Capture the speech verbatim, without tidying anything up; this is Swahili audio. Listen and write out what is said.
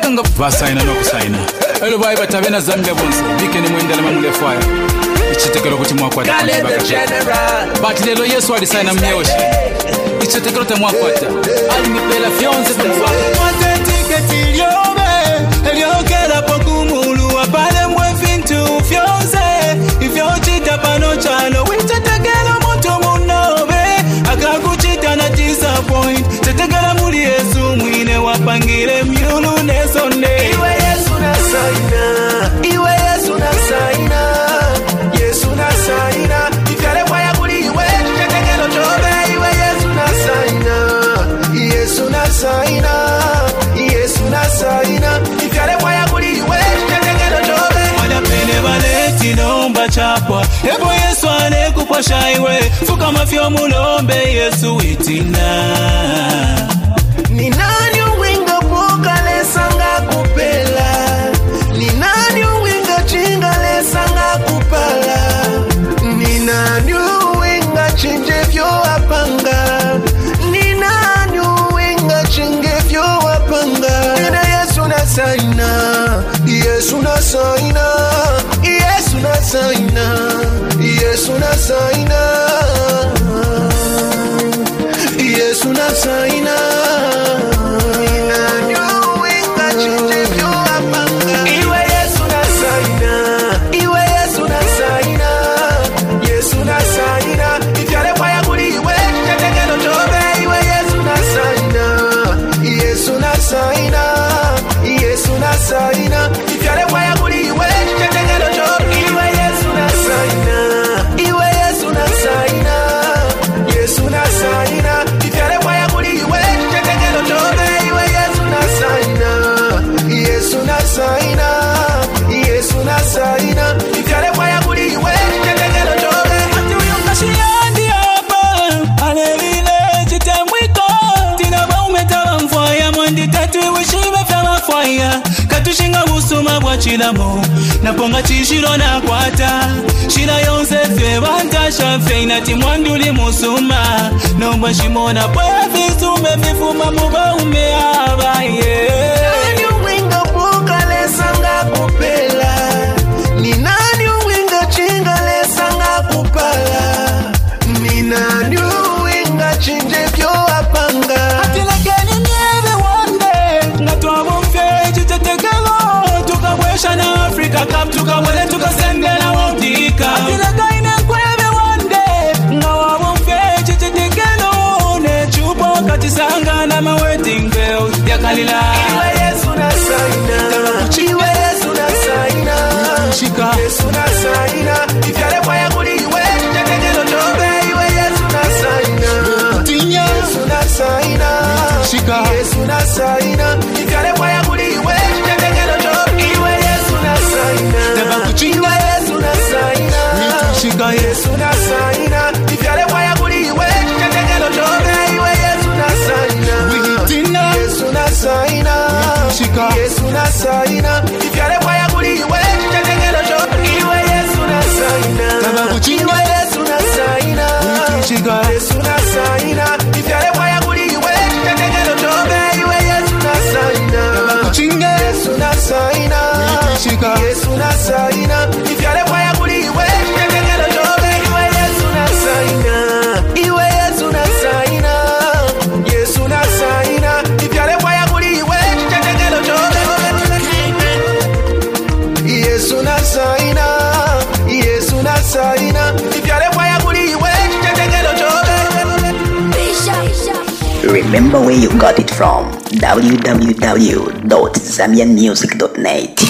Bakanga basaina no kusaina. Elo bai batabena Zambia bonse. Bikene mwendala mamule fire. Ichitekelo kuti mwakwata bakati. But lelo Yesu alisaina mnyeoshi. Ichitekelo te mwakwata. Ali mipela fionze kwa. Mwate tiketi lyobe. Eliokela pokumulu apale mwefintu fionze. Ifyo chita pano chalo. Wichitekelo mutu munobe. Akakuchita na disappoint. Chitekelo muli Yesu mwine wapangile myulu nesone. Iwe Yesu na saina. Iwe Yesu na saina. Yesu na saina. Ifyale kwaya kuli iwe. Chitekelo chobe. Iwe Yesu na saina. Yesu na saina. Yesu na saina. Ifyale kwaya kuli iwe. Chitekelo chobe. Wada pene baleti nomba chapwa. Ebo Yesu ane kupasha iwe. Fuka mafyo mulombe Yesu itina. Ni nani uwinga puka lesanga kupela. Ni nani uwinga chinga lesanga kupala. Ni nani uwinga chinje vyo apanga. Ni nani uwinga chinge vyo apanga. Ina Yesu na saina. Yesu na saina. Yesu na saina. Yesu na saina. Yesu na saina. Saina, ifyale kwaya kuli iwe, chitekelo chobe. Iwe Yesu na saina. Iwe Yesu na saina. Yesu na saina. Ifyale kwaya kuli iwe, chitekelo chobe. Iwe Yesu na saina. Yesu na saina. Yesu na saina. Ifyale kwaya kuli iwe, chitekelo chobe. Ati uyongashiyandi hapa. Alelile chitemwiko. Tina ba umetala mfaya. Mwandi tatu iwishibe fyama faya. Katushinga busuma bwa chilamo. Naponga chishiro na kwata. Shina yonse fye bantasha fye. Inati mwanduli musuma. Nomba shimona pwefi sume mifuma muba umeaba. Nani uwinga puka lesanga kupela. Ni nani uwinga chinga lesanga kupala. Ni nani uwinga chinje vyo apanga. Atilekeni mieve wande. Ngatwa mfye chitekelo. Tukawesha na Africa Cup. Tukawele tukasende na wautika. Atilekeni kweve wande. Ngawa mfye chitekelo. Ne chupo katisanga na ma wedding bells. Yakalila. Iwe Yesu na saina. Iwe Yesu na saina. Shika. Yesu na saina. Ifyale kwaya kuli iwe. Chitekelo chobe. Iwe Yesu na saina. Tinya. Yesu na saina. Shika. Yesu na saina. Ifyale kwaya kuli iwe. Chitekelo chobe. Iwe Yesu na saina. Iwe Yesu na saina. Shika. Yesu na saina. Ifyale kwaya kuli iwe. Chitekelo chobe. Iwe Yesu na saina. Tina. Yesu na saina. Shika. Yesu na saina. Ifyale kwaya kuli iwe. Chitekelo chobe. Iwe Yesu na saina. Iwe Yesu na saina. Shika. Yesu na saina. Ifyale kwaya kuli iwe. Chitekelo chobe. Iwe Yesu na saina. Yesu na saina. Shika. Yesu na saina. Ifyale kwaya kuli iwe. Chitekelo chobe. Iwe Yesu na saina. Iwe Yesu na saina. Yesu na saina. Ifyale kwaya kuli iwe. Chitekelo chobe. Yesu na saina. Yesu na saina. Ifyale kwaya kuli iwe. Chitekelo chobe. Remember where you got it from. w w w dot zambian music dot net